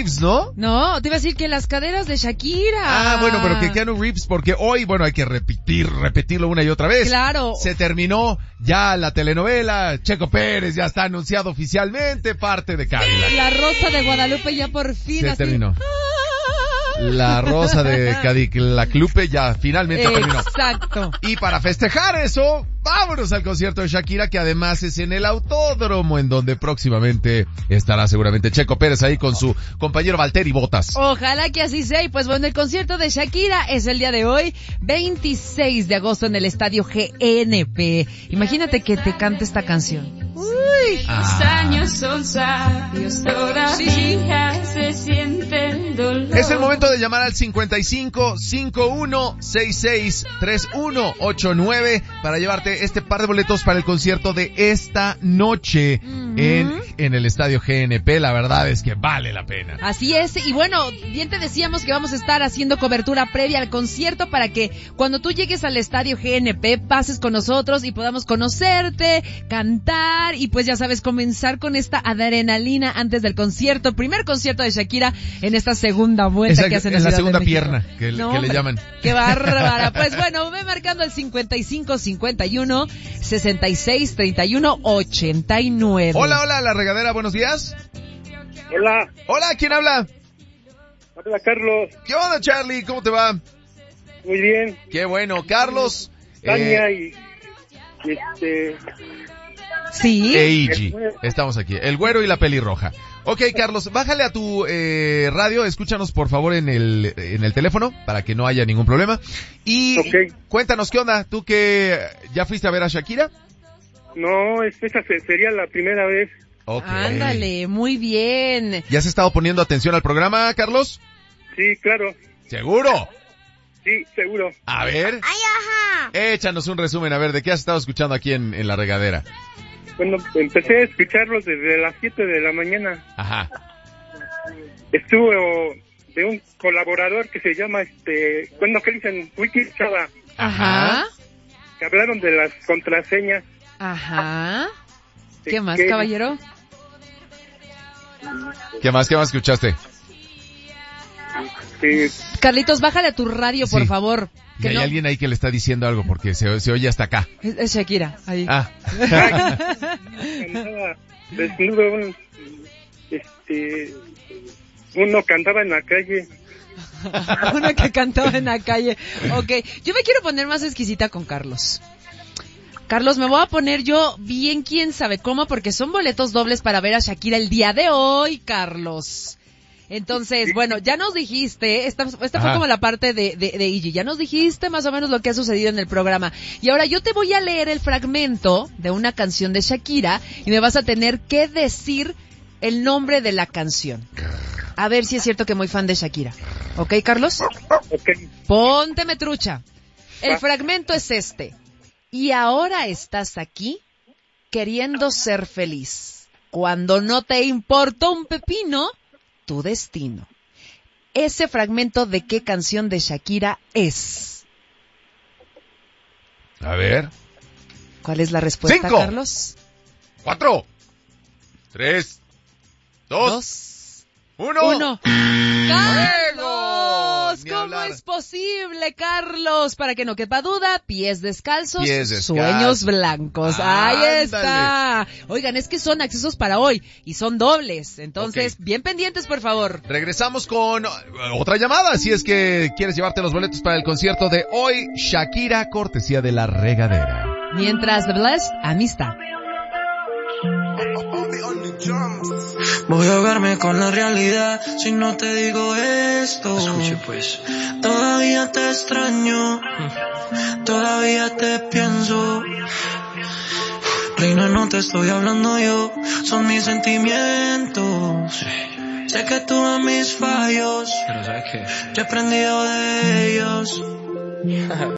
Reeves, ¿no? No, te iba a decir que las caderas de Shakira. Ah, bueno, pero que Keanu Reeves, porque hoy, bueno, hay que repetirlo una y otra vez. Claro. Se terminó ya la telenovela, Checo Pérez ya está anunciado oficialmente, parte de Cadillac. La Rosa de Guadalupe ya por fin. Se así. terminó. La Rosa de Cadillac ya finalmente terminó. Exacto. Y para festejar eso, vámonos al concierto de Shakira, que además es en el Autódromo, en donde próximamente estará seguramente Checo Pérez ahí con su compañero Valtteri Bottas. Ojalá que así sea. Y pues bueno, el concierto de Shakira es el día de hoy, 26 de agosto, en el Estadio GNP. Imagínate que te cante esta canción. Uy. Los años son sabios, todavía se siente el dolor. Es el momento de llamar al 55-51-66-3189 para llevarte este par de boletos para el concierto de esta noche en el Estadio GNP. La verdad es que vale la pena. Así es, y bueno, bien te decíamos que vamos a estar haciendo cobertura previa al concierto para que cuando tú llegues al Estadio GNP pases con nosotros y podamos conocerte, cantar y pues ya sabes, comenzar con esta adrenalina antes del concierto, primer concierto de Shakira en esta segunda vuelta que hacen en la Ciudad segunda de México. pierna que le llaman. ¡Qué bárbara! Pues bueno, ve marcando el 55-51-66-31-89. Hola, La Regadera, buenos días. Hola, ¿quién habla? Hola, Carlos. ¿Qué onda, Charlie? ¿Cómo te va? Muy bien. Qué bueno, Carlos. Tania y Sí. Eiji. Estamos aquí. El güero y la pelirroja. Ok, Carlos, bájale a tu radio, escúchanos por favor en el teléfono para que no haya ningún problema. Y cuéntanos, ¿qué onda? ¿Tú que ya fuiste a ver a Shakira? No, esa sería la primera vez. Okay. Ándale, muy bien. ¿Ya has estado poniendo atención al programa, Carlos? Sí, claro. ¿Seguro? Sí, seguro. A ver. ¡Ay, ajá! Échanos un resumen, a ver, ¿de qué has estado escuchando aquí en La Regadera? Bueno, empecé a escucharlos desde las 7 de la mañana. Ajá. Estuvo de un colaborador que se llama, bueno, ¿qué dicen? Wiki Chava. Ajá. Que hablaron de las contraseñas. Ajá. ¿Qué más, caballero? ¿Qué más escuchaste? Carlitos, bájale a tu radio, por favor. Que hay alguien ahí que le está diciendo algo porque se oye hasta acá. Es Shakira, ahí. Ah. Desnudo, uno cantaba en la calle. Uno que cantaba en la calle. Ok, yo me quiero poner más exquisita con Carlos. Carlos, me voy a poner yo bien quién sabe cómo, porque son boletos dobles para ver a Shakira el día de hoy, Carlos. Entonces, bueno, ya nos dijiste, esta fue como la parte de Iggy, ya nos dijiste más o menos lo que ha sucedido en el programa. Y ahora yo te voy a leer el fragmento de una canción de Shakira y me vas a tener que decir el nombre de la canción. A ver si es cierto que muy fan de Shakira. ¿Ok, Carlos? Ok. Pónteme trucha. El fragmento es este. Y ahora estás aquí queriendo ser feliz, cuando no te importó un pepino tu destino. Ese fragmento de qué canción de Shakira es. A ver. ¿Cuál es la respuesta, 5, Carlos? 4, 3, 2, 1. ¡Carlos! ¿Cómo es posible, Carlos? Para que no quepa duda, pies descalzos, sueños blancos. Ahí está. Oigan, es que son accesos para hoy y son dobles. Entonces, bien pendientes, por favor. Regresamos con otra llamada. Si es que quieres llevarte los boletos para el concierto de hoy, Shakira, cortesía de La Regadera. Mientras The Blessed, amistad. Voy a ahogarme con la realidad si no te digo esto. Escuche pues. Todavía te extraño, todavía te pienso. Reina, no te estoy hablando yo, son mis sentimientos. Sé que tú a mis fallos, Pero ¿sabes qué? yo he aprendido de ellos.